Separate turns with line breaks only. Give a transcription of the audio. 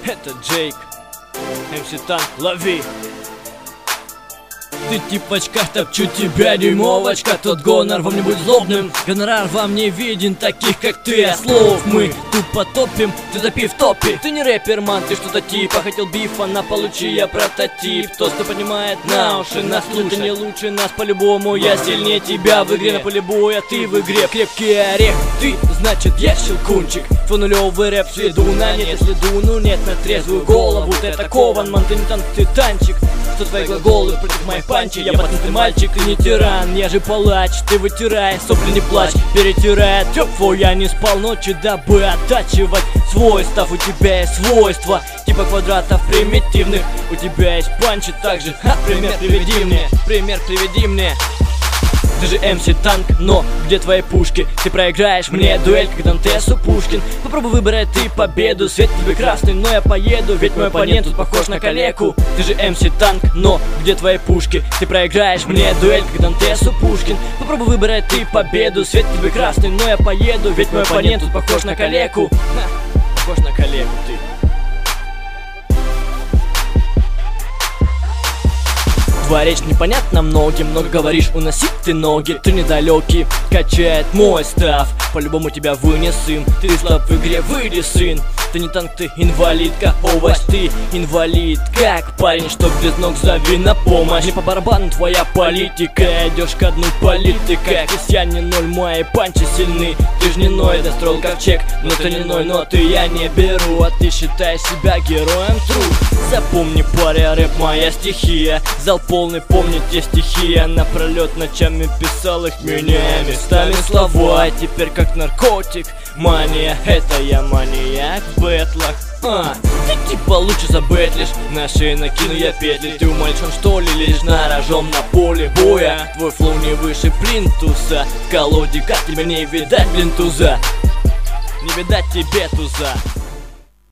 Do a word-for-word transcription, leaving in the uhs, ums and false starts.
Это Джейк, эм си Танк, лови. Ты типа в очках, топчу тебя, дюймовочка. Тот гонор вам не будет злобным, гонорар вам не виден, таких как ты. А слов мы тупо топим, ты топи в топе. Ты не рэпер, ман, ты что-то типа хотел бифа, на получи я прототип. Тот, кто поднимает на уши, нас слушай. Ты не лучше нас по-любому, я сильнее тебя в игре. На поле боя ты в игре крепкий орех. Ты, значит, я щелкунчик. Твой нулевый рэп сведу на нет, если дуну нет на трезвую голову. Ты атакован, ман, ты не танк, ты танчик. Что твои глаголы против моих панчи? Я пацан, ты мальчик, ты не тиран, я же палач. Ты вытирай, сопли не плачь, перетирай трёп твой. Я не спал ночи, дабы оттачивать свой став. У тебя есть свойства, типа квадратов примитивных. У тебя есть панчи также, ха, пример приведи мне, пример приведи мне. Ты же эм си Танк, но где твои пушки? Ты проиграешь мне дуэль, как Дантесу Пушкин. Попробуй выбрать ты победу, свет тебе красный, но я поеду, ведь мой оппонент тут похож на калеку. Ты же эм си Танк, но где твои пушки? Ты проиграешь мне дуэль, как Дантесу Пушкин. Попробуй выбрать ты победу, свет тебе красный, но я поеду, ведь мой оппонент тут похож на калеку. Ха, похож на калеку ты. Твоя речь непонятна многим, много говоришь, уносить ты ноги. Ты недалекий, качает мой став, по-любому тебя вынесем. Ты слаб в игре, выйди, сын. Ты не танк, ты инвалидка, овощ, ты инвалид. Как парень, что без ног, зови на помощь. Не по барабану твоя политика, идешь ко дну политика. Крестьяне ноль, мои панчи сильны. Ты ж не ной, достроил ковчег, но ты не ной, но ты я не беру. А ты считаешь себя героем true. Запомни, паря, рэп моя стихия. Зал полный, помни те стихи. Я напролет ночами писал их, меняя местами слова. И теперь как наркотик, мания, это я маньяк в бэтлах. А, ты типа лучше забэтлишь, на шее накину я петли. Ты умалишен что ли, лишь на рожом на поле боя. Твой флоу не выше плинтуса, в колоде как тебя не видать, блин, туза. Не видать тебе туза.